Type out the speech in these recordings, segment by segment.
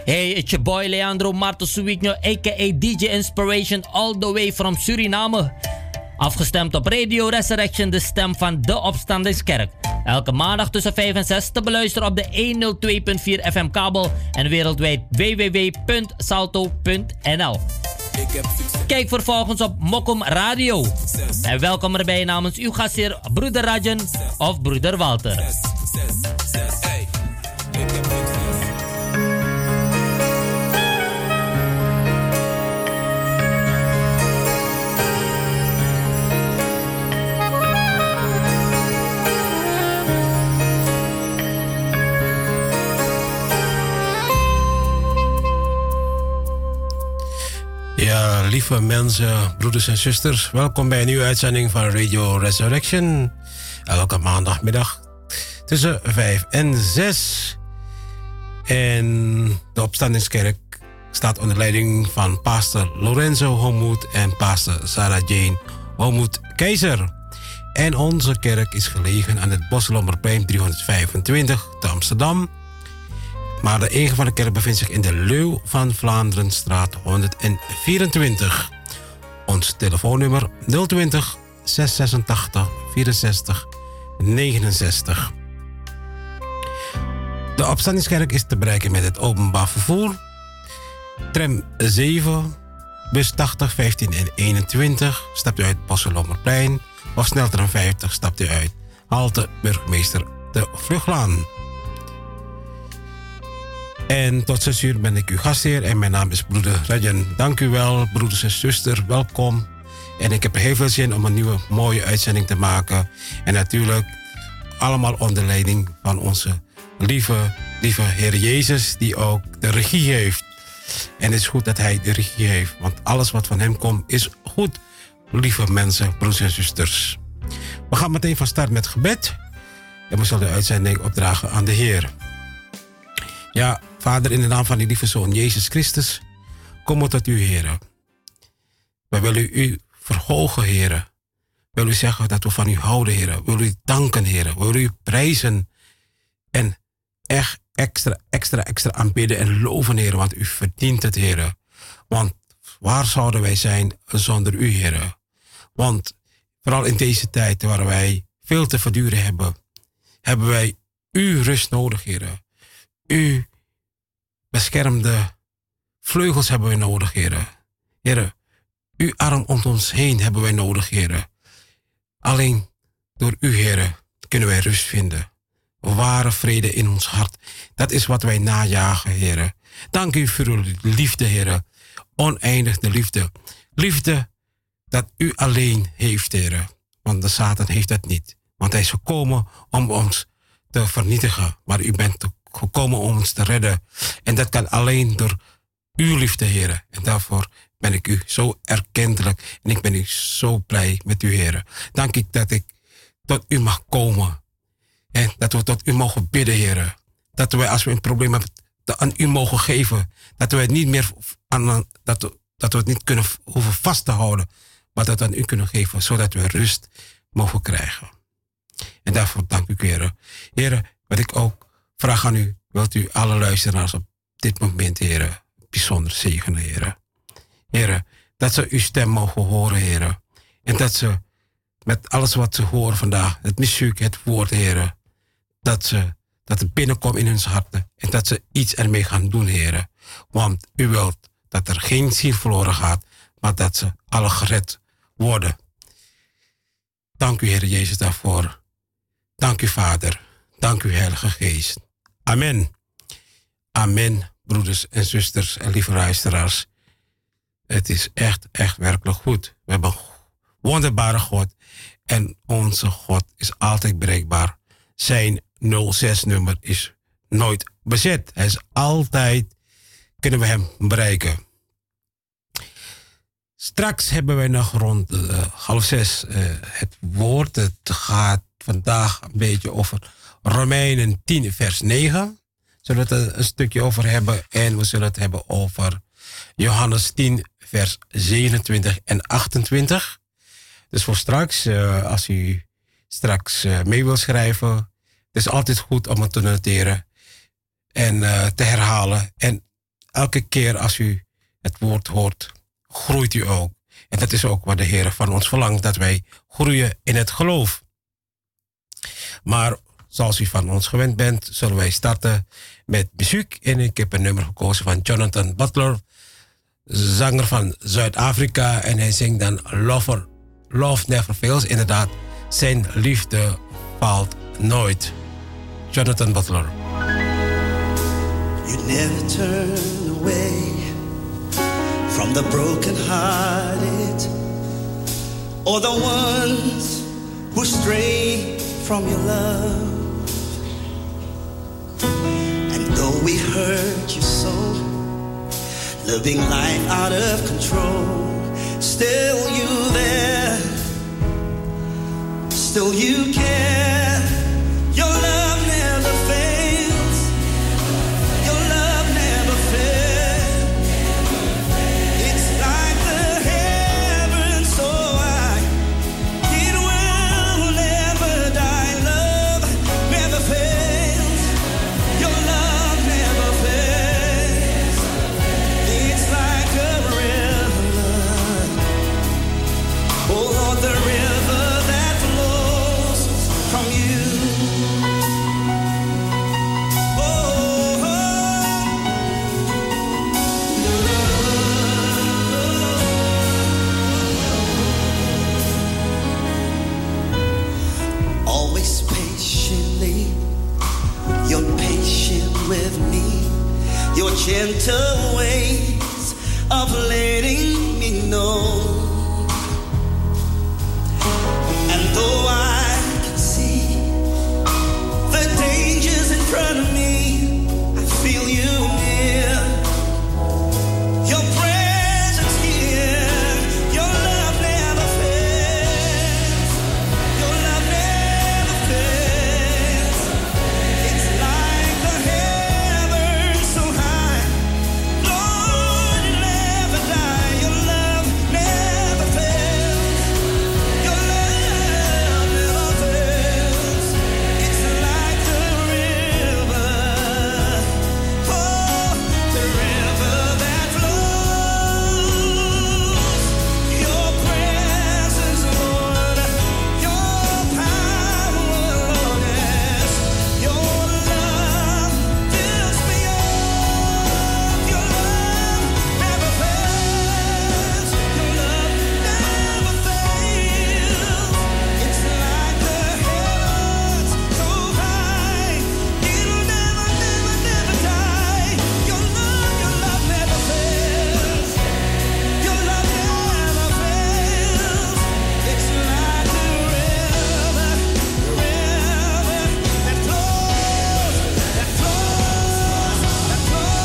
Hey, it's your boy Leandro Marto Suigno, a.k.a. DJ Inspiration, all the way from Suriname. Afgestemd op Radio Resurrection, de stem van de Opstandingskerk. Elke maandag tussen 5 en 6 te beluisteren op de 102.4 FM kabel en wereldwijd www.salto.nl. Kijk vervolgens op Mokum Radio. En welkom erbij namens uw gastheer Broeder Rajan of Broeder Walter. Ja, lieve mensen, broeders en zusters, welkom bij een nieuwe uitzending van Radio Resurrection. Elke maandagmiddag tussen 5 en 6. En de Opstandingskerk staat onder leiding van pastor Lorenzo Homoed en pastor Sarah Jane Homoed Keizer. En onze kerk is gelegen aan het Boslommerplein 325 te Amsterdam. Maar de ingang van de kerk bevindt zich in de Leeuw van Vlaanderenstraat 124. Ons telefoonnummer 020 686 64 69. De Opstandingskerk is te bereiken met het openbaar vervoer. Tram 7, bus 80, 15 en 21. Stapt u uit Boslommerplein. Of sneltram 50 stapt u uit halte Burgemeester de Vluchtlaan. En tot 6 uur ben ik uw gastheer en mijn naam is broeder Rajan. Dank u wel, broeders en zusters, welkom. En ik heb er heel veel zin om een nieuwe mooie uitzending te maken. En natuurlijk allemaal onder leiding van onze lieve Heer Jezus, die ook de regie heeft. En het is goed dat hij de regie heeft, want alles wat van hem komt is goed, lieve mensen, broeders en zusters. We gaan meteen van start met gebed. En we zullen de uitzending opdragen aan de Heer. Ja, Vader, in de naam van die lieve Zoon Jezus Christus, kom we tot u, Heer. We willen u verhogen, Heer. We willen u zeggen dat we van u houden, Heer. We willen u danken, Heer. We willen u prijzen en echt extra aanbidden en loven, Heer. Want u verdient het, Heer. Want waar zouden wij zijn zonder u, Heer? Want vooral in deze tijd waar wij veel te verduren hebben, hebben wij uw rust nodig, Heer. Uw beschermde vleugels hebben wij nodig, Heer. Heer, uw arm om ons heen hebben wij nodig, Heer. Alleen door u, Heer, kunnen wij rust vinden. Ware vrede in ons hart. Dat is wat wij najagen, Heer. Dank u voor uw liefde, Heer. Oneindig de liefde. Liefde dat u alleen heeft, Heer. Want de Satan heeft dat niet. Want hij is gekomen om ons te vernietigen. Maar u bent gekomen om ons te redden. En dat kan alleen door uw liefde, Heer. En daarvoor ben ik u zo erkentelijk. En ik ben u zo blij met u, Heer. Dank ik dat ik tot u mag komen. En dat we tot u mogen bidden, Heer. Dat wij, als we een probleem hebben, aan u mogen geven. Dat we het niet meer dat we het niet kunnen hoeven vast te houden. Maar dat we aan u kunnen geven, zodat we rust mogen krijgen. En daarvoor dank u, Heer. Heer, wat ik ook vraag aan u, wilt u alle luisteraars op dit moment, Heer, bijzonder zegenen, Heer. Heer, dat ze uw stem mogen horen, Heer. En dat ze met alles wat ze horen vandaag, het muziek, het woord, Heer, dat het binnenkomt in hun harten en dat ze iets ermee gaan doen, Heer. Want u wilt dat er geen ziel verloren gaat, maar dat ze alle gered worden. Dank u, Heer Jezus, daarvoor. Dank u, Vader. Dank u, Heilige Geest. Amen. Amen, broeders en zusters en lieve luisteraars. Het is echt werkelijk goed. We hebben een wonderbare God. En onze God is altijd bereikbaar. Zijn 06-nummer is nooit bezet. Hij is altijd, kunnen we hem bereiken. Straks hebben wij nog rond 5:30 het woord. Het gaat vandaag een beetje over Romeinen 10 vers 9. Zullen we het een stukje over hebben. En we zullen het hebben over Johannes 10 vers 27 en 28. Dus voor straks, als u straks mee wil schrijven. Het is altijd goed om het te noteren. En te herhalen. En elke keer als u het woord hoort, groeit u ook. En dat is ook wat de Heer van ons verlangt, dat wij groeien in het geloof. Maar zoals u van ons gewend bent, zullen wij starten met muziek. En ik heb een nummer gekozen van Jonathan Butler, zanger van Zuid-Afrika. En hij zingt dan Love Never Fails. Inderdaad, zijn liefde faalt nooit. Jonathan Butler. You never turn away from the broken-hearted or the ones who stray from your love. And though we hurt you so, living life out of control, still you there, still you care. Your love never fails. Your love never fails. It's like the heavens so high, it will never die. Love never fails. Your love never fails. It's like a river. Oh Lord, the river that flows from you. Always patiently, you're patient with me. Your gentle ways of letting me know. And though I can see the dangers in front of me, I feel you near. Your presence here, your love never fails. Your love never fails. It's like the heavens so high. Lord, you never die. Your love never fails. Your love never fails. It's like the river. Oh, the river that flows. Your presence, Lord. Your power, Lord, yes. Your love fills me up. Your love never fails. Your love never fails. It's like the heavens so high. It'll never, never, never die. Your love never fails. Your love never fails. It's like the river that flows, that flows, that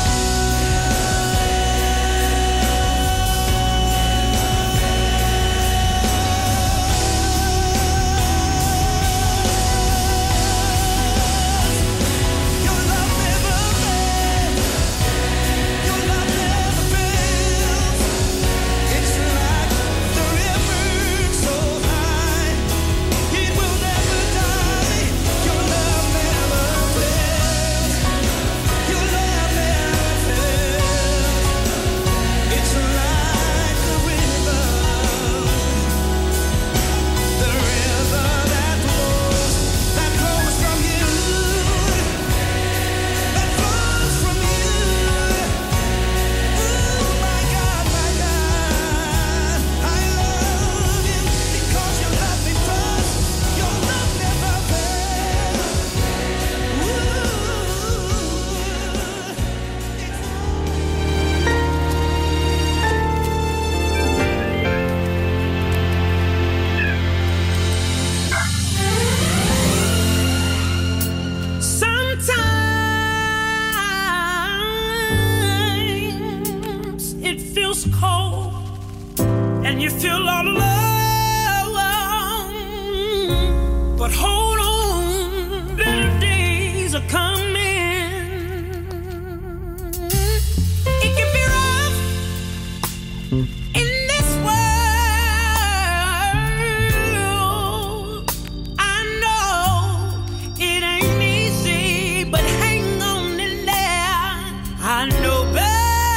Your love never fails. Your love never fails. It's like the river so high, it will never die. Your love never fails. Your love never fails. It's like the river that flows from you, that flows from you. Oh my God, I love you because you love me first. Your love never fails. Sometimes it feels cold and you feel all alone. But hold on, better days are coming. It can be rough in this world. I know it ain't easy, but hang on in there. I know better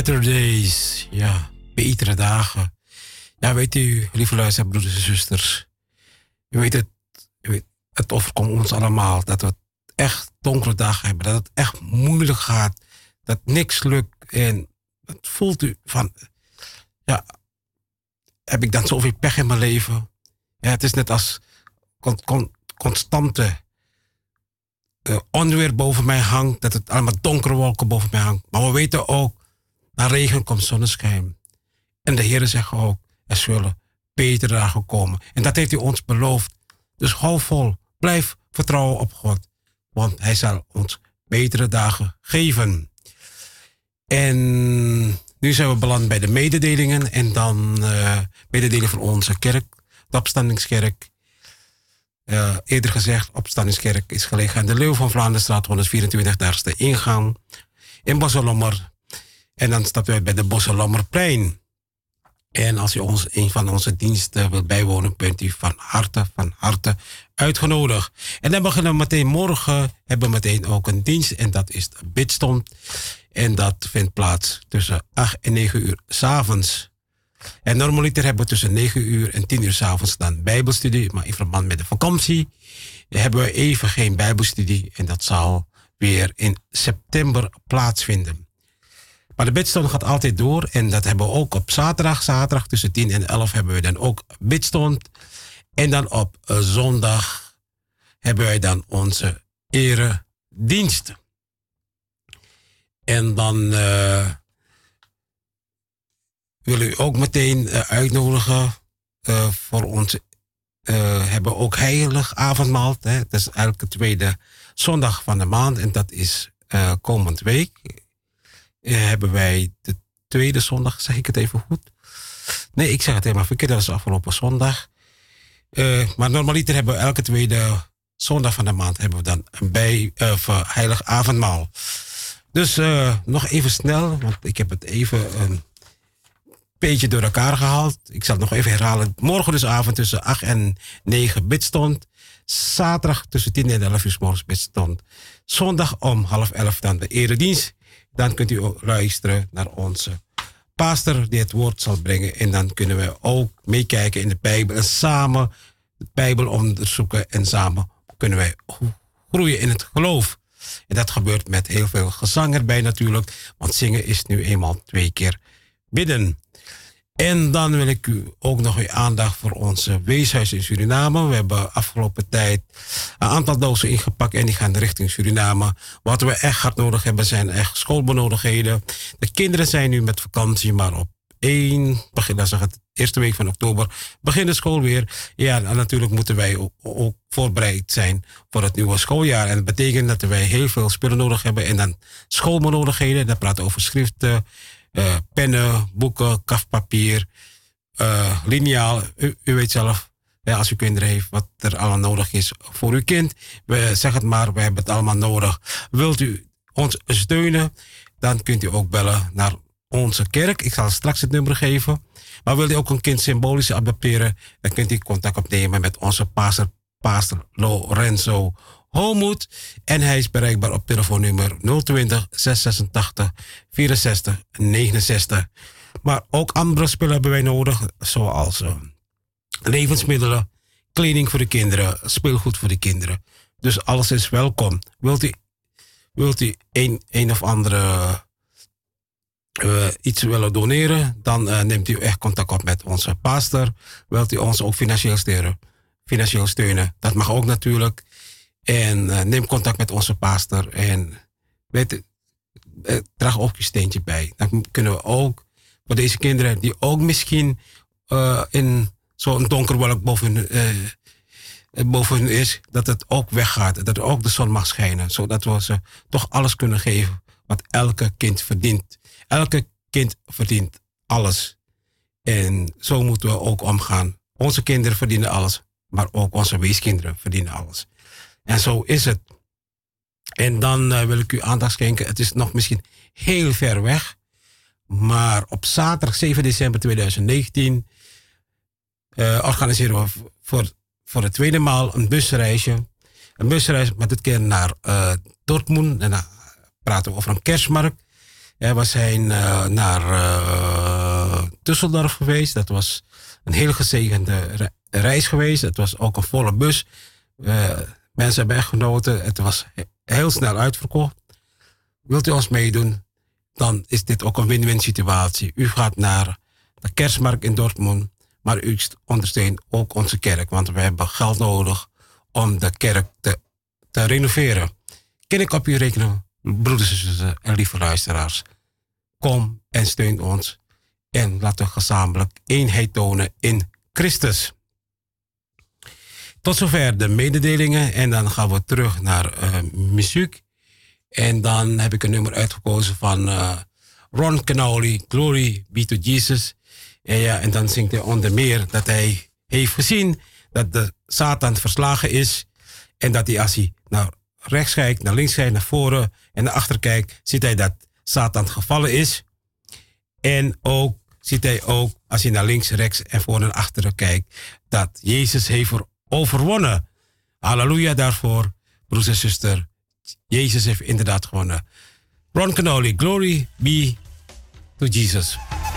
Better days. Ja, betere dagen. Ja, weet u, lieve luisterbroeders en zusters. U weet het, het overkomt ons allemaal. Dat we echt donkere dagen hebben. Dat het echt moeilijk gaat. Dat niks lukt. En het voelt u van... Ja, heb ik dan zoveel pech in mijn leven? Ja, het is net als constante onweer boven mij hangt. Dat het allemaal donkere wolken boven mij hangt. Maar we weten ook, na regen komt zonneschijn. En de Heer zegt ook, er zullen betere dagen komen. En dat heeft hij ons beloofd. Dus hou vol, blijf vertrouwen op God. Want hij zal ons betere dagen geven. En nu zijn we beland bij de mededelingen. En dan mededelingen van onze kerk, de Opstandingskerk. Eerder gezegd, Opstandingskerk is gelegen aan de Leeuw van Vlaandersstraat 124, daar is de ingang. In Bosselommer. En dan stapt u uit bij de Bosselommerplein. En als u een van onze diensten wilt bijwonen, bent u van harte uitgenodigd. En dan beginnen we meteen morgen, hebben we meteen ook een dienst. En dat is de bidstond. En dat vindt plaats tussen 8 en 9 uur 's avonds. En normaliter hebben we tussen 9 uur en 10 uur 's avonds dan bijbelstudie. Maar in verband met de vakantie hebben we even geen bijbelstudie. En dat zal weer in september plaatsvinden. Maar de bidstond gaat altijd door. En dat hebben we ook op zaterdag. Zaterdag tussen 10 en 11 hebben we dan ook bidstond. En dan op zondag hebben wij dan onze eredienst. En dan wil u ook meteen uitnodigen voor onze... hebben we ook heilig avondmaal. Hè? Dat is elke tweede zondag van de maand. En dat is komend week. Hebben wij de tweede zondag, zeg ik het even goed? Nee, ik zeg het helemaal verkeerd, dat is afgelopen zondag. Maar normaliter hebben we elke tweede zondag van de maand hebben we dan een heilig avondmaal. Dus nog even snel, want ik heb het even een beetje door elkaar gehaald. Ik zal het nog even herhalen. Morgen dus avond tussen 8 en 9 bidstond. Zaterdag tussen 10 en 11 uur 's morgens bidstond. Zondag om 10:30 dan de eredienst. Dan kunt u ook luisteren naar onze pastor die het woord zal brengen. En dan kunnen we ook meekijken in de Bijbel. En samen de Bijbel onderzoeken. En samen kunnen wij groeien in het geloof. En dat gebeurt met heel veel gezang erbij natuurlijk. Want zingen is nu eenmaal 2 keer bidden. En dan wil ik u ook nog uw aandacht voor onze weeshuis in Suriname. We hebben afgelopen tijd een aantal dozen ingepakt en die gaan richting Suriname. Wat we echt hard nodig hebben zijn echt schoolbenodigdheden. De kinderen zijn nu met vakantie, maar op de eerste week van oktober begint de school weer. Ja, en natuurlijk moeten wij ook voorbereid zijn voor het nieuwe schooljaar. En dat betekent dat wij heel veel spullen nodig hebben en dan schoolbenodigheden. Dat praat over schriften, pennen, boeken, kafpapier, liniaal. U weet zelf, als u kinderen heeft, wat er allemaal nodig is voor uw kind. Zeg het maar, we hebben het allemaal nodig. Wilt u ons steunen, dan kunt u ook bellen naar onze kerk. Ik zal straks het nummer geven. Maar wilt u ook een kind symbolisch adopteren, dan kunt u contact opnemen met onze pastor Lorenzo Holmoed. En hij is bereikbaar op telefoonnummer 020 686 64 69. Maar ook andere spullen hebben wij nodig, zoals levensmiddelen, kleding voor de kinderen, speelgoed voor de kinderen. Dus alles is welkom. Wilt u een of andere iets willen doneren, dan neemt u echt contact op met onze pastor. Wilt u ons ook financieel steunen? Dat mag ook natuurlijk. En neem contact met onze pastor en draag ook je steentje bij. Dan kunnen we ook voor deze kinderen die ook misschien in zo'n donker wolk boven hun is, dat het ook weggaat. Dat er ook de zon mag schijnen. Zodat we ze toch alles kunnen geven wat elke kind verdient. Elke kind verdient alles. En zo moeten we ook omgaan. Onze kinderen verdienen alles, maar ook onze weeskinderen verdienen alles. En zo is het. En dan wil ik u aandacht schenken. Het is nog misschien heel ver weg. Maar op zaterdag 7 december 2019 organiseren we voor de tweede maal een busreisje. Een busreis met dit keer naar Dortmund. En dan praten we over een kerstmarkt. We zijn naar Düsseldorf geweest. Dat was een heel gezegende reis geweest. Het was ook een volle bus. Mensen hebben echt genoten. Het was heel snel uitverkocht. Wilt u ons meedoen? Dan is dit ook een win-win situatie. U gaat naar de kerstmarkt in Dortmund. Maar u ondersteunt ook onze kerk. Want we hebben geld nodig om de kerk te renoveren. Kan ik op u rekenen, broeders en zussen en lieve luisteraars? Kom en steun ons. En laten we gezamenlijk eenheid tonen in Christus. Tot zover de mededelingen. En dan gaan we terug naar muziek. En dan heb ik een nummer uitgekozen van Ron Kenoly, Glory Be to Jesus. En dan zingt hij onder meer dat hij heeft gezien dat de Satan verslagen is. En dat hij als hij naar rechts kijkt, naar links kijkt, naar voren en naar achter kijkt, ziet hij dat Satan gevallen is. En ook ziet hij ook, als hij naar links, rechts en voor en achter kijkt, dat Jezus heeft overwonnen. Halleluja daarvoor, broers en zuster. Jezus heeft inderdaad gewonnen. Ron Kenoly, Glory Be to Jesus.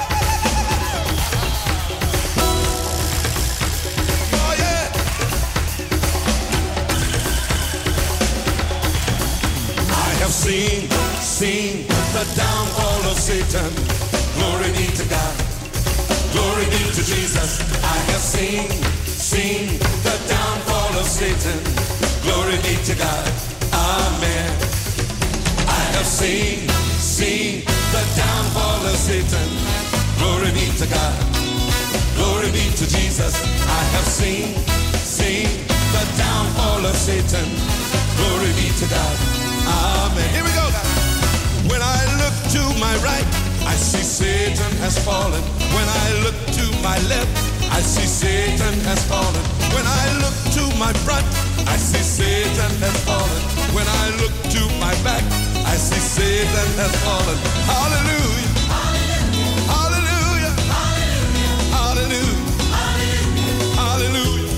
Seen the downfall of Satan. Glory be to God. Glory be to Jesus. I have seen the downfall of Satan. Glory be to God. Amen. I have seen the downfall of Satan. Glory be to God. Glory be to Jesus. I have seen the downfall of Satan. Glory be to God. Amen. Here we go. When I look to my right, I see Satan has fallen. When I look to my left, I see Satan has fallen. When I look to my front, I see Satan has fallen. When I look to my back, I see Satan has fallen. Hallelujah. Hallelujah. Hallelujah. Hallelujah. Hallelujah.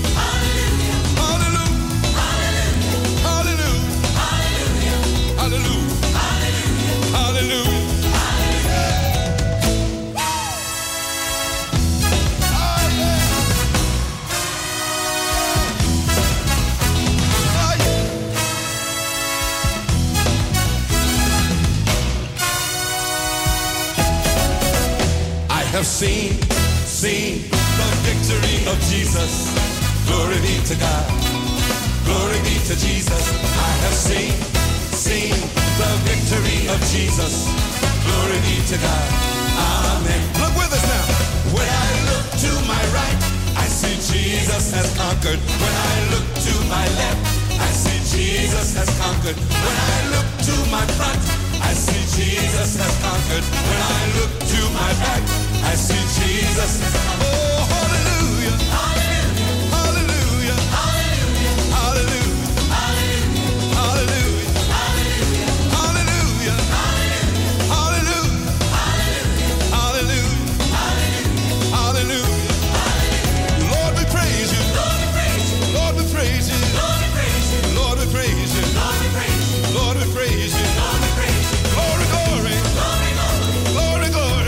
Have seen the victory of Jesus. Glory be to God. Glory be to Jesus. I have seen the victory of Jesus. Glory be to God. Amen. Look with us now. When I look to my right, I see Jesus has conquered. When I look to my left, I see Jesus has conquered. When I look to my front, I see Jesus has conquered. When I look to my back, I see Jesus has conquered. Oh, hallelujah. Hallelujah. Hallelujah. Hallelujah. Hallelujah. Hallelujah. Hallelujah. Hallelujah. Hallelujah. Hallelujah. Lord, we praise you. Lord, we praise you. Lord, we praise you. Lord, we praise you. Lord, we praise you. Glory, glory. Glory, glory.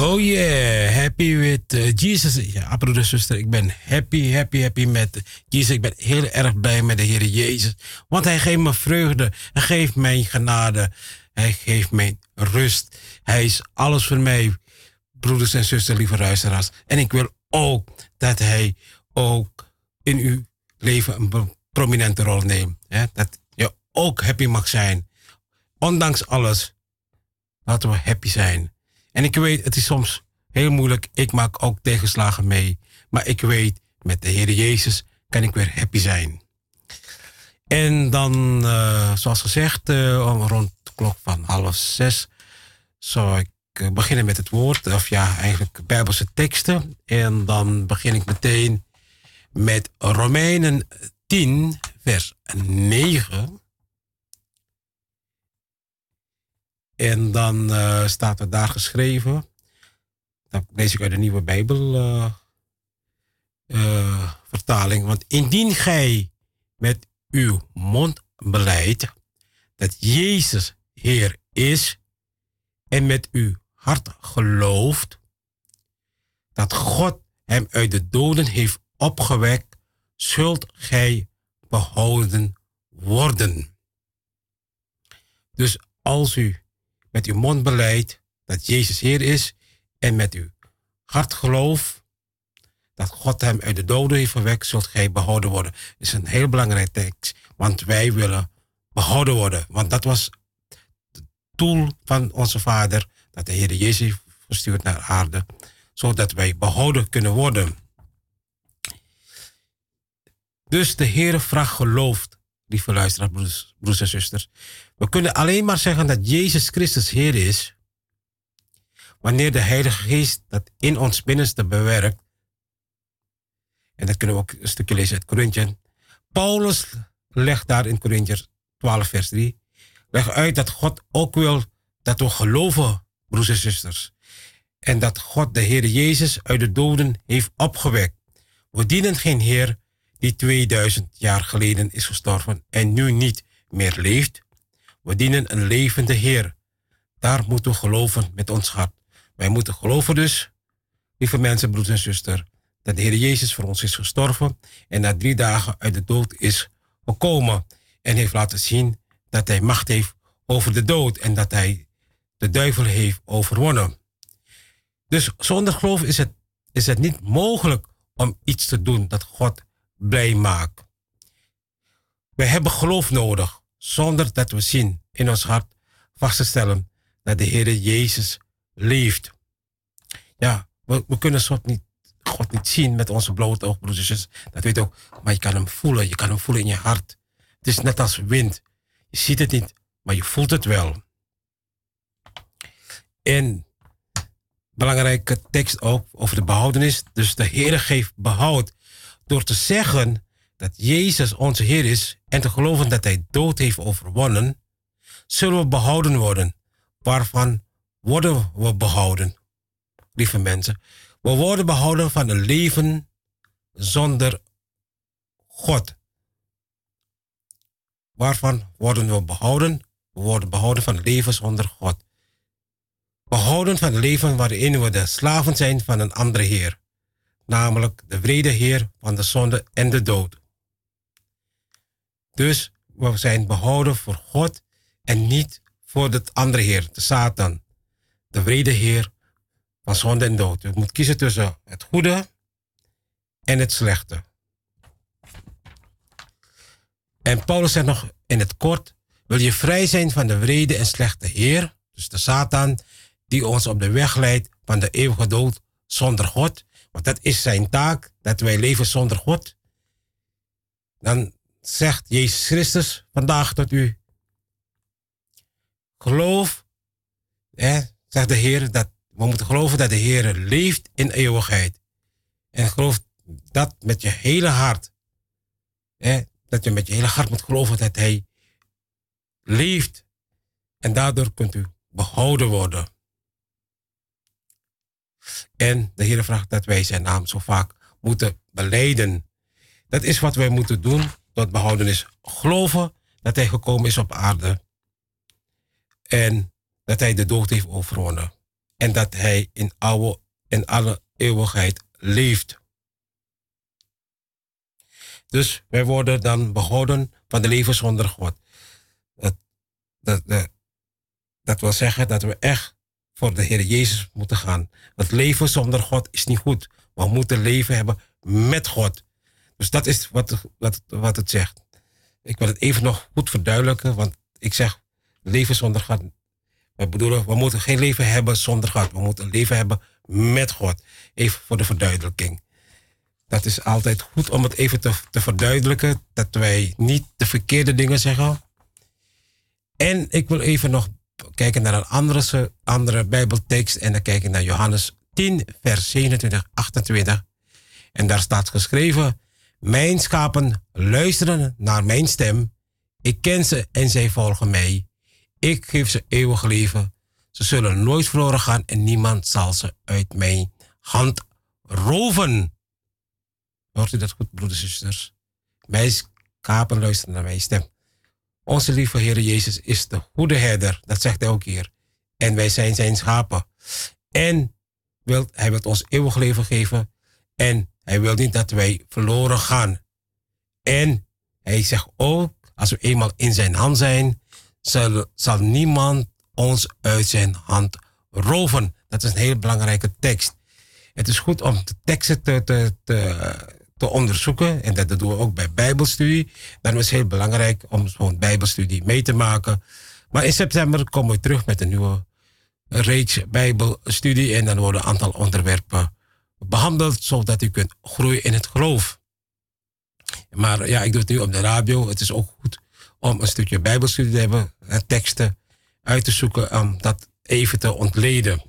Oh yeah, happy with Jesus. Ja, broeder en zuster, ik ben happy met Jesus. Ik ben heel erg blij met de Heer Jezus. Want hij geeft me vreugde. Hij geeft mij genade. Hij geeft mij rust. Hij is alles voor mij, broeders en zusters, lieve luisteraars. En ik wil ook dat hij ook in uw leven een prominente rol neemt. Hè? Dat je ook happy mag zijn. Ondanks alles, laten we happy zijn. En ik weet, het is soms heel moeilijk. Ik maak ook tegenslagen mee. Maar ik weet, met de Heer Jezus kan ik weer happy zijn. En dan, zoals gezegd, rond de klok van 5:30 zou ik beginnen met het woord. Of ja, eigenlijk Bijbelse teksten. En dan begin ik meteen met Romeinen 10, vers 9. En dan staat er daar geschreven, dat lees ik uit de Nieuwe Bijbelvertaling. Want indien gij met uw mond belijdt dat Jezus Heer is en met uw hart gelooft dat God hem uit de doden heeft opgewekt, zult gij behouden worden. Dus als u met uw mond belijdt dat Jezus Heer is en met uw hart gelooft dat God hem uit de doden heeft verwekt, zult gij behouden worden. Dat is een heel belangrijke tekst, want wij willen behouden worden. Want dat was het doel van onze Vader, dat de Heer Jezus heeft verstuurd naar aarde, zodat wij behouden kunnen worden. Dus de Heer vraagt geloof, lieve luisteraars, broers en zusters. We kunnen alleen maar zeggen dat Jezus Christus Heer is wanneer de Heilige Geest dat in ons binnenste bewerkt. En dat kunnen we ook een stukje lezen uit Korinthen. Paulus legt daar in Korinther 12 vers 3. Legt uit dat God ook wil dat we geloven, broers en zusters. En dat God de Heer Jezus uit de doden heeft opgewekt. We dienen geen Heer die 2000 jaar geleden is gestorven en nu niet meer leeft. We dienen een levende Heer. Daar moeten we geloven met ons hart. Wij moeten geloven dus, lieve mensen, broers en zusters, dat de Heer Jezus voor ons is gestorven en na 3 dagen uit de dood is gekomen en heeft laten zien dat hij macht heeft over de dood en dat hij de duivel heeft overwonnen. Dus zonder geloof is het niet mogelijk om iets te doen dat God blij maakt. Wij hebben geloof nodig, zonder dat we zien in ons hart vast te stellen dat de Heer Jezus leeft. Ja, we kunnen God niet zien met onze blote oog, broers en zusters. Dat weet ook, maar je kan hem voelen. Je kan hem voelen in je hart. Het is net als wind. Je ziet het niet, maar je voelt het wel. En belangrijke tekst ook over de behoudenis. Dus de Heer geeft behoud door te zeggen dat Jezus onze Heer is en te geloven dat hij dood heeft overwonnen, zullen we behouden worden. Waarvan worden we behouden, lieve mensen? We worden behouden van een leven zonder God. Waarvan worden we behouden? We worden behouden van een leven zonder God. Behouden van een leven waarin we de slaven zijn van een andere Heer. Namelijk de wrede Heer van de zonde en de dood. Dus we zijn behouden voor God en niet voor de andere Heer, de Satan. De wrede Heer van zonde en dood. Je moet kiezen tussen het goede en het slechte. En Paulus zegt nog in het kort: wil je vrij zijn van de wrede en slechte Heer, dus de Satan, die ons op de weg leidt van de eeuwige dood zonder God, want dat is zijn taak, dat wij leven zonder God. Dan zegt Jezus Christus vandaag tot u: geloof, zegt de Heer, dat we moeten geloven dat de Heer leeft in eeuwigheid. En geloof dat met je hele hart. Dat je met je hele hart moet geloven dat hij leeft. En daardoor kunt u behouden worden. En de Heer vraagt dat wij zijn naam zo vaak moeten belijden. Dat is wat wij moeten doen tot behoudenis. Geloven dat hij gekomen is op aarde. En dat hij de dood heeft overwonnen. en dat hij in alle eeuwigheid leeft. Dus wij worden dan behouden van de leven zonder God. Dat wil zeggen dat we echt voor de Heer Jezus moeten gaan. Het leven zonder God is niet goed. We moeten leven hebben met God. Dus dat is wat het zegt. Ik wil het even nog goed verduidelijken, want ik zeg leven zonder God. We bedoelen, we moeten geen leven hebben zonder God. We moeten een leven hebben met God. Even voor de verduidelijking. Dat is altijd goed om het even te verduidelijken, dat wij niet de verkeerde dingen zeggen. En ik wil even nog kijken naar een andere Bijbeltekst. En dan kijk ik naar Johannes 10, vers 27, 28. En daar staat geschreven: mijn schapen luisteren naar mijn stem. Ik ken ze en zij volgen mij. Ik geef ze eeuwig leven. Ze zullen nooit verloren gaan en niemand zal ze uit mijn hand roven. Hoort u dat goed, broeders en zusters? Mijn schapen luisteren naar mijn stem. Onze lieve Heer Jezus is de goede herder. Dat zegt hij ook hier. En wij zijn zijn schapen. En hij wil ons eeuwig leven geven. En hij wil niet dat wij verloren gaan. En hij zegt ook, als we eenmaal in zijn hand zijn, zal niemand ons uit zijn hand roven. Dat is een heel belangrijke tekst. Het is goed om de teksten te onderzoeken. En dat doen we ook bij Bijbelstudie. Dan is het heel belangrijk om zo'n Bijbelstudie mee te maken. Maar in september komen we terug met een nieuwe reeks Bijbelstudie. En dan worden een aantal onderwerpen behandeld, zodat u kunt groeien in het geloof. Maar ja, ik doe het nu op de radio. Het is ook goed om een stukje Bijbelstudie te hebben, teksten uit te zoeken, om dat even te ontleden.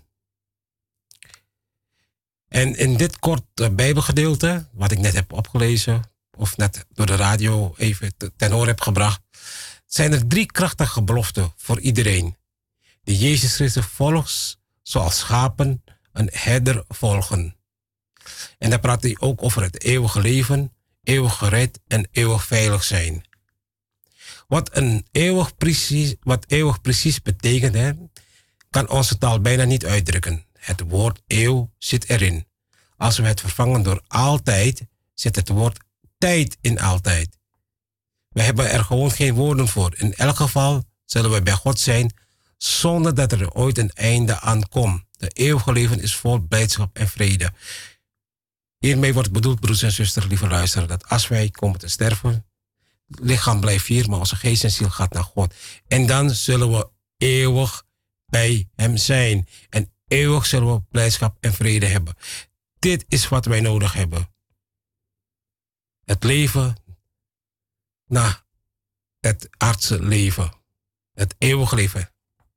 En in dit korte Bijbelgedeelte, wat ik net heb opgelezen, of net door de radio even ten hoor heb gebracht, zijn er 3 krachtige beloften voor iedereen die Jezus Christus volgt, zoals schapen een herder volgen. En dan praat hij ook over het eeuwige leven, eeuwig gered en eeuwig veilig zijn. Wat eeuwig precies betekent, kan onze taal bijna niet uitdrukken. Het woord eeuw zit erin. Als we het vervangen door altijd, zit het woord tijd in altijd. We hebben er gewoon geen woorden voor. In elk geval zullen we bij God zijn, zonder dat er ooit een einde aan komt. De eeuwige leven is vol blijdschap en vrede. Hiermee wordt bedoeld, broeders en zusters, lieve luisteren, dat als wij komen te sterven, het lichaam blijft hier, maar onze geest en ziel gaat naar God. En dan zullen we eeuwig bij hem zijn. En eeuwig zullen we blijdschap en vrede hebben. Dit is wat wij nodig hebben. Het leven na het aardse leven. Het eeuwige leven.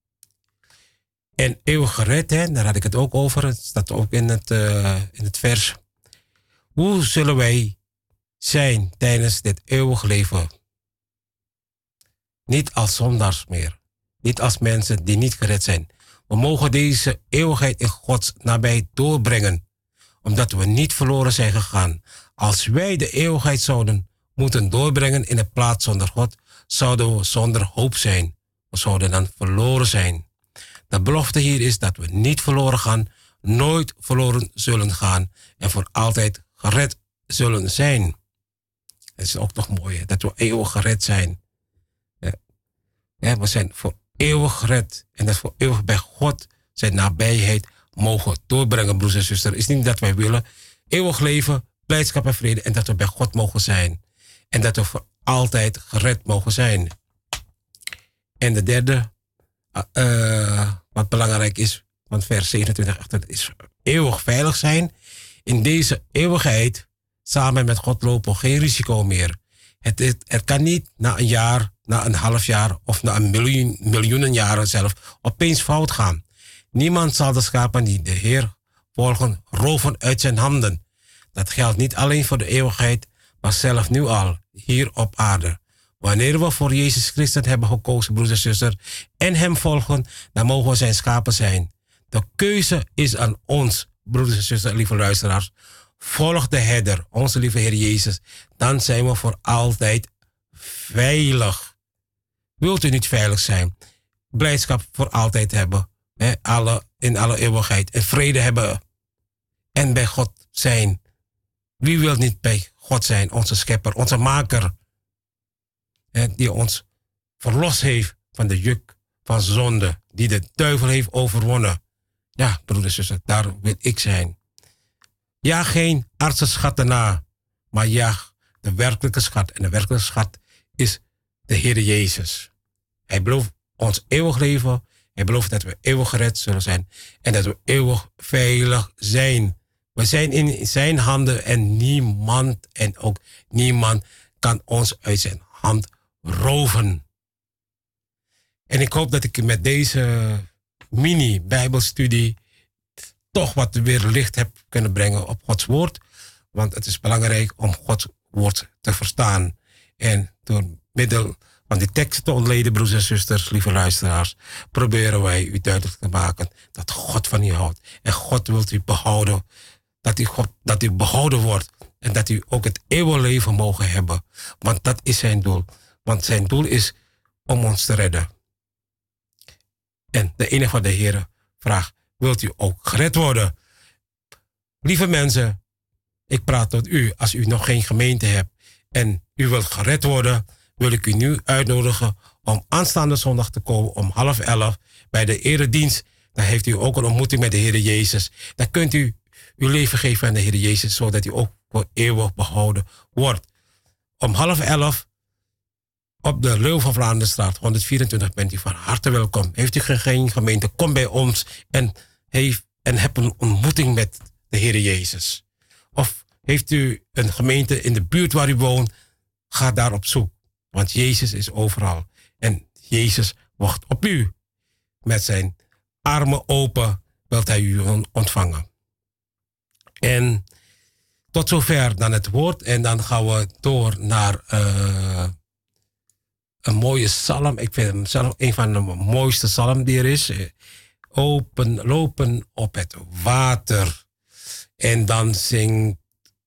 En eeuwig gered, daar had ik het ook over. Het staat ook in het vers. Hoe zullen wij zijn tijdens dit eeuwige leven? Niet als zondaars meer. Niet als mensen die niet gered zijn. We mogen deze eeuwigheid in Gods nabij doorbrengen, omdat we niet verloren zijn gegaan. Als wij de eeuwigheid zouden moeten doorbrengen in een plaats zonder God, zouden we zonder hoop zijn. We zouden dan verloren zijn. De belofte hier is dat we niet verloren gaan, nooit verloren zullen gaan en voor altijd gered zullen zijn. Het is ook nog mooi, dat we eeuwig gered zijn. Ja, we zijn voor eeuwig gered. En dat voor eeuwig bij God zijn nabijheid mogen doorbrengen, broers en zusters. Het is niet dat wij willen eeuwig leven, blijdschap en vrede, en dat we bij God mogen zijn. En dat we voor altijd gered mogen zijn. En de derde, wat belangrijk is, want vers 27 is eeuwig veilig zijn. In deze eeuwigheid, samen met God, lopen we geen risico meer. Het kan niet na een jaar, na een half jaar of na een miljoenen jaren zelf opeens fout gaan. Niemand zal de schapen die de Heer volgen roven uit zijn handen. Dat geldt niet alleen voor de eeuwigheid, maar zelf nu al, hier op aarde. Wanneer we voor Jezus Christus hebben gekozen, broeders en zusters, en hem volgen, dan mogen we zijn schapen zijn. De keuze is aan ons, broeders en zusters, lieve luisteraars. Volg de herder, onze lieve Heer Jezus. Dan zijn we voor altijd veilig. Wilt u niet veilig zijn? Blijdschap voor altijd hebben? in alle eeuwigheid en vrede hebben en bij God zijn. Wie wil niet bij God zijn, onze schepper, onze maker, die ons verlost heeft van de juk van zonde, die de duivel heeft overwonnen. Ja, broeders en zusters, daar wil ik zijn. Ja, geen artsenschatten na, maar ja, de werkelijke schat. En de werkelijke schat is de Heer Jezus. Hij belooft ons eeuwig leven. Hij belooft dat we eeuwig gered zullen zijn. En dat we eeuwig veilig zijn. We zijn in zijn handen en niemand kan ons uit zijn hand roven. En ik hoop dat ik met deze mini-bijbelstudie toch wat weer licht heb kunnen brengen op Gods woord. Want het is belangrijk om Gods woord te verstaan. En door middel van die tekst te ontleden, broers en zusters, lieve luisteraars, proberen wij u duidelijk te maken dat God van u houdt. En God wil u behouden. Dat u behouden wordt. En dat u ook het eeuwige leven mogen hebben. Want dat is zijn doel. Want zijn doel is om ons te redden. En de enige van de Heer vraagt, wilt u ook gered worden? Lieve mensen, ik praat tot u. Als u nog geen gemeente hebt en u wilt gered worden, wil ik u nu uitnodigen om aanstaande zondag te komen om 10:30 bij de eredienst. Dan heeft u ook een ontmoeting met de Heer Jezus. Dan kunt u uw leven geven aan de Heer Jezus, zodat u ook voor eeuwig behouden wordt. Om 10:30 op de Leeuw van Vlaanderenstraat 124 bent u van harte welkom. Heeft u geen gemeente, kom bij ons en heb een ontmoeting met de Heer Jezus. Of heeft u een gemeente in de buurt waar u woont, ga daar op zoek. Want Jezus is overal. En Jezus wacht op u. Met zijn armen open wilt hij u ontvangen. En tot zover dan het woord. En dan gaan we door naar een mooie psalm. Ik vind hem zelf een van de mooiste psalmen die er is. Lopen op het water. En dan zingt...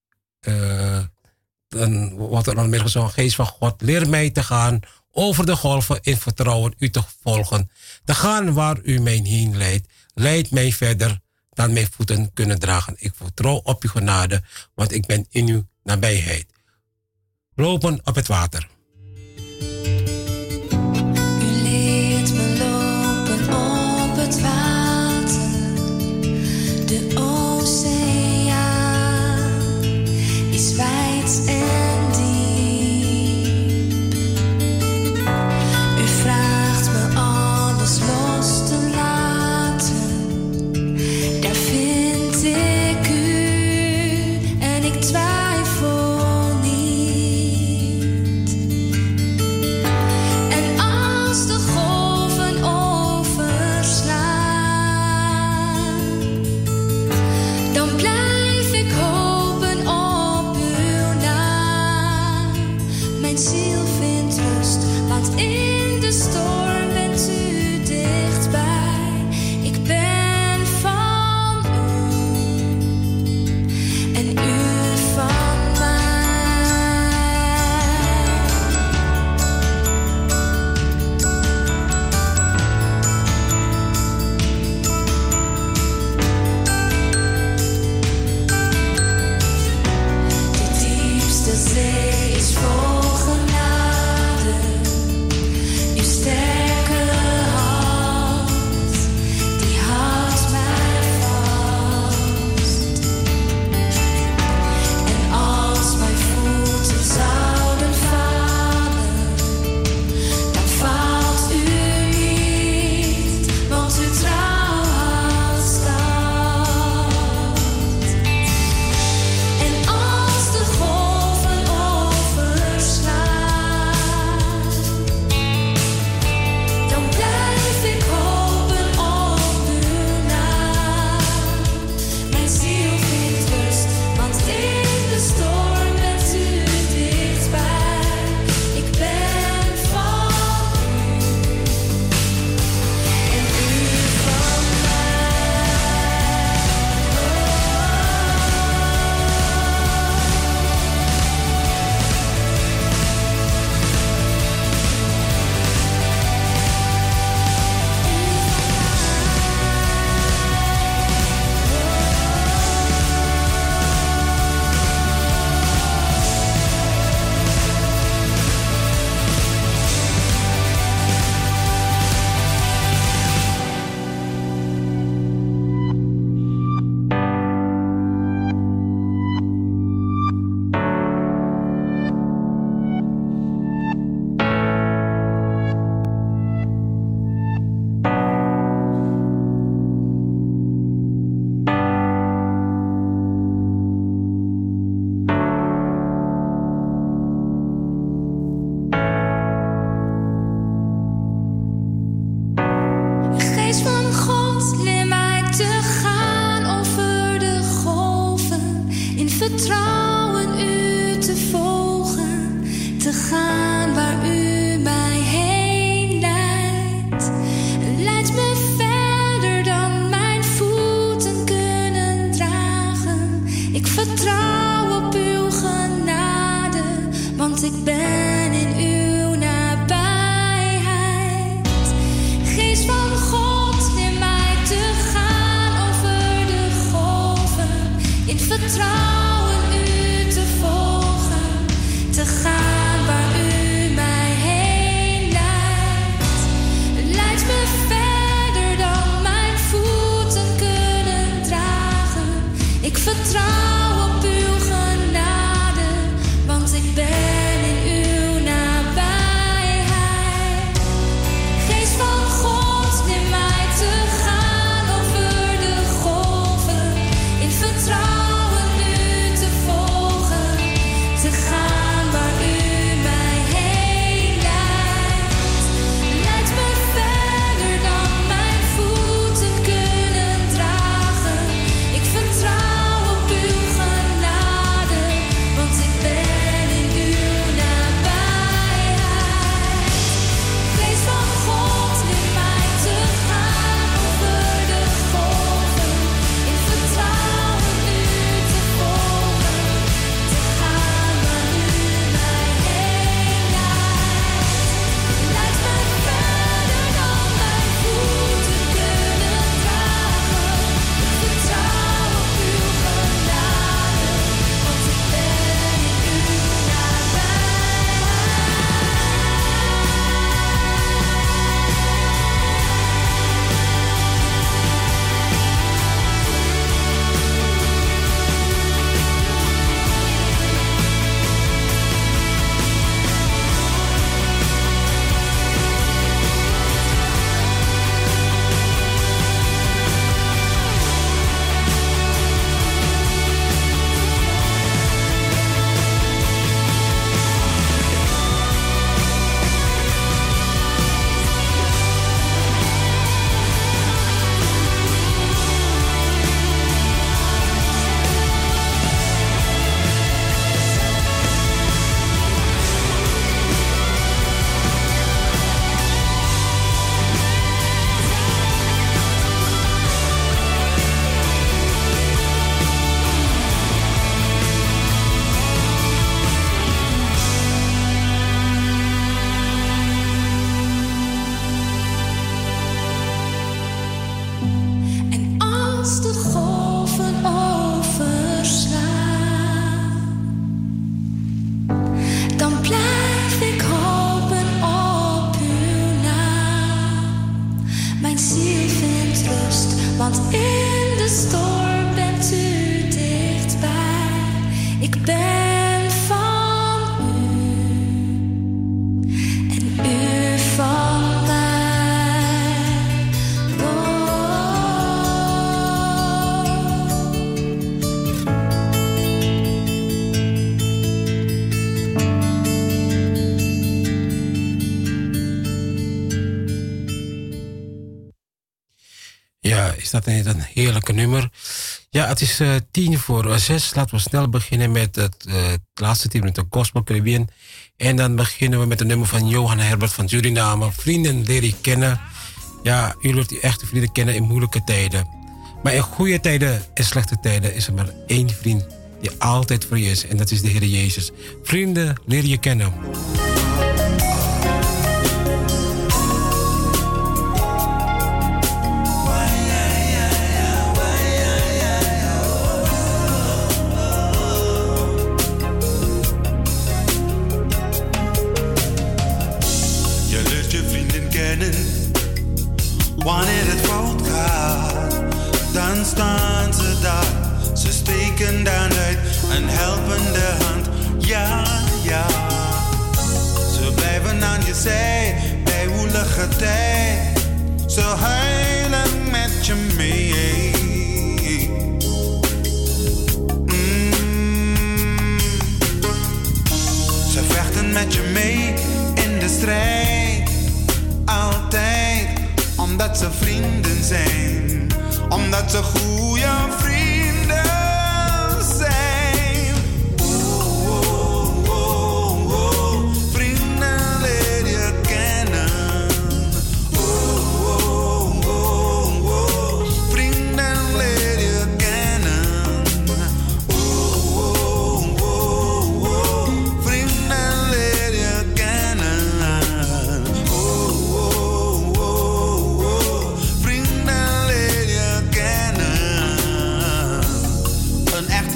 dan wordt er nog meer gezongen, geest van God, leer mij te gaan over de golven in vertrouwen u te volgen. Te gaan waar u mij heen leidt. Leid mij verder dan mijn voeten kunnen dragen. Ik vertrouw op uw genade, want ik ben in uw nabijheid. Lopen op het water. U leert me lopen op het water. De oceaan is wijd en diep. U vraagt me alles los te laten. Daar vind ik u en ik twijfel niet. vertrouw in u te volgen, te gaan waar u mij heen leidt. Leidt me verder dan mijn voeten kunnen dragen. Ik vertrouw op uw genade, want ik ben in uw nabijheid. Geest van God, leer mij te gaan over de golven, in vertrouwen u te volgen, te gaan waar u mij heen leidt. Leidt me verder dan mijn voeten kunnen dragen. Ik vertrouw op uw genade, want ik ben in uw nabijheid. Geest van God, leer mij te gaan over de golven, in vertrouwen u te volgen, te gaan waar u mij heen leidt. Leidt me verder dan mijn voeten kunnen dragen. Ik vertrouw op uw genade, want ik ben in uw nabijheid. Geest van God, leer mij te gaan over de golven, in vertrouwen u te volgen, te gaan waar u mij heen leidt. Leidt me verder dan mijn voeten kunnen dragen. Ik vertrouw op uw genade, want ik ben in uw En als de golven overslaan, dan blijf ik hopen op uw naam. Mijn ziel vindt rust, want in de storm bent u dichtbij. Ik ben van u en u van mij. Ja, is dat niet een heerlijke nummer? Ja, het is 5:10. Laten we snel beginnen met het laatste 10 minuten Gospel Caribbean. En dan beginnen we met een nummer van Johan Herbert van Suriname. Vrienden leer je kennen. Ja, u leert die echte vrienden kennen in moeilijke tijden. Maar in goede tijden en slechte tijden is er maar één vriend die altijd voor je is. En dat is de Heer Jezus. Vrienden leer je kennen. Wanneer het fout gaat, dan staan ze daar. Ze steken dan uit een helpende hand. Ja, ja. Ze blijven aan je zij bij woelige tijd. Ze huilen met je mee. Ze vechten met je mee in de strijd. Altijd. Omdat ze vrienden zijn. Omdat ze goede vrienden zijn.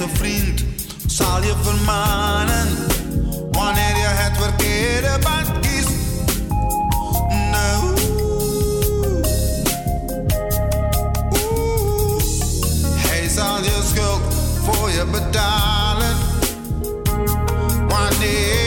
beste vriend zal je vermanen wanneer je het verkeerde pad kiest. Nou, hij zal je schuld voor je betalen wanneer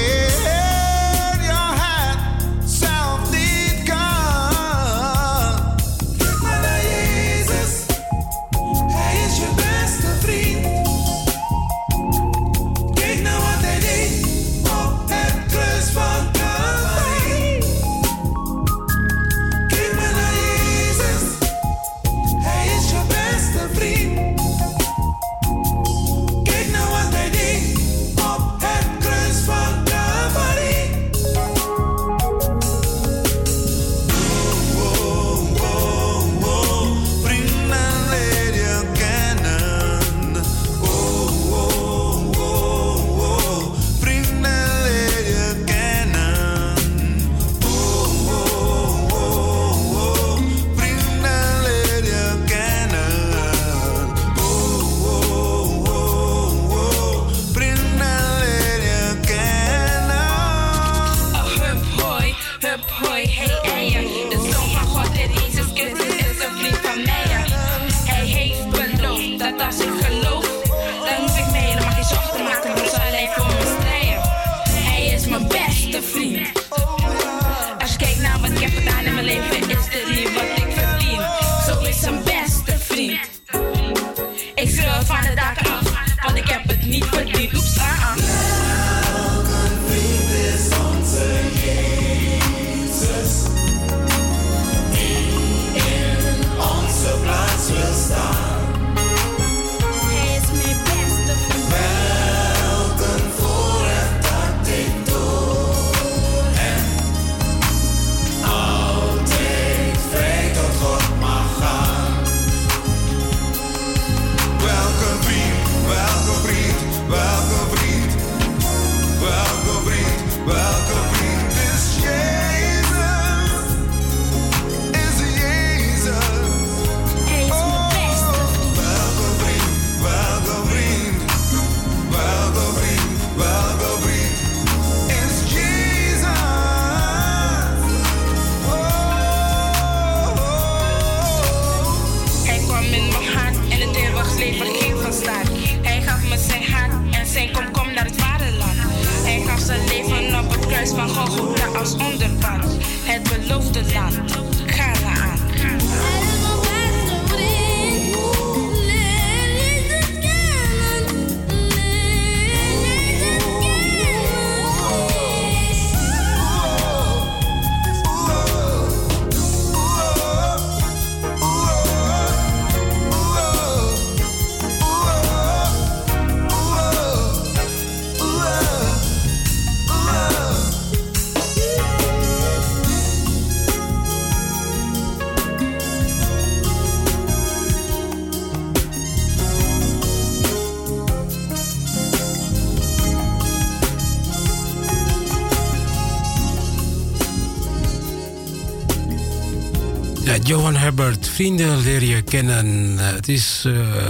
Johan Herbert, vrienden leer je kennen. Het is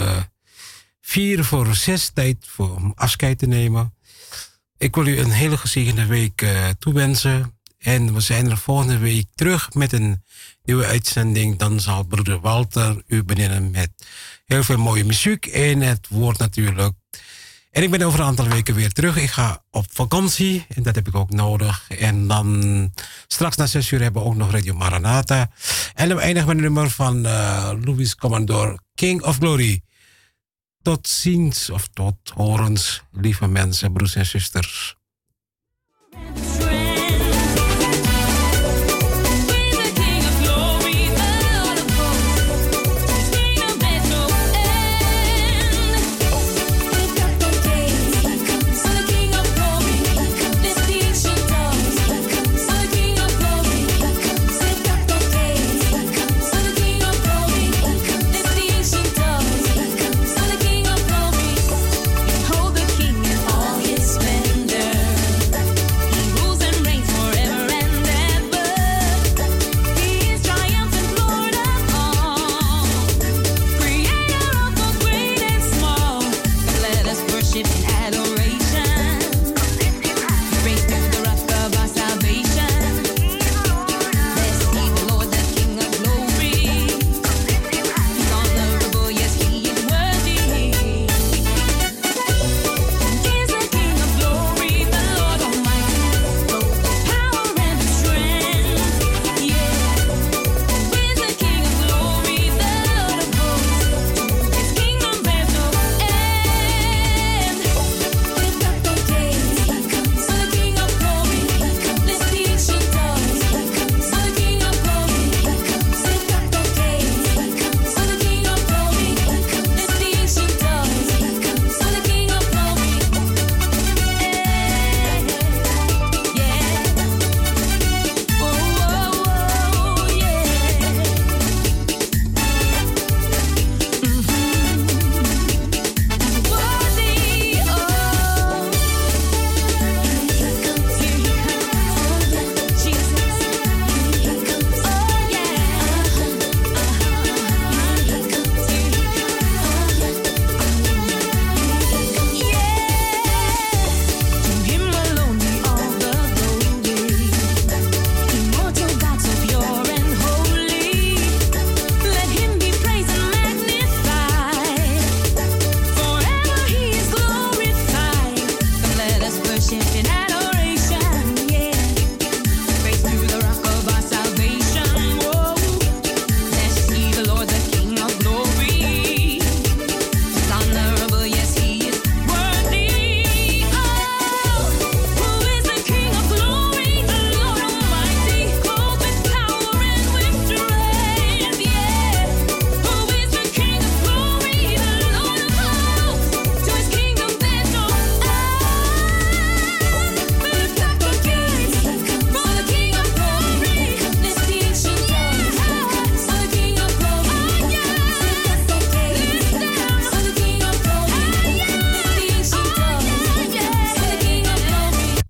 5:45, tijd om afscheid te nemen. Ik wil u een hele gezegende week toewensen. En we zijn er volgende week terug met een nieuwe uitzending. Dan zal broeder Walter u bedienen met heel veel mooie muziek en het woord natuurlijk. En ik ben over een aantal weken weer terug. Ik ga op vakantie en dat heb ik ook nodig. En dan straks na 6 uur hebben we ook nog Radio Maranatha. En dan eindigen we met een nummer van Louis Commandor, King of Glory. Tot ziens of tot horens, lieve mensen, broers en zusters.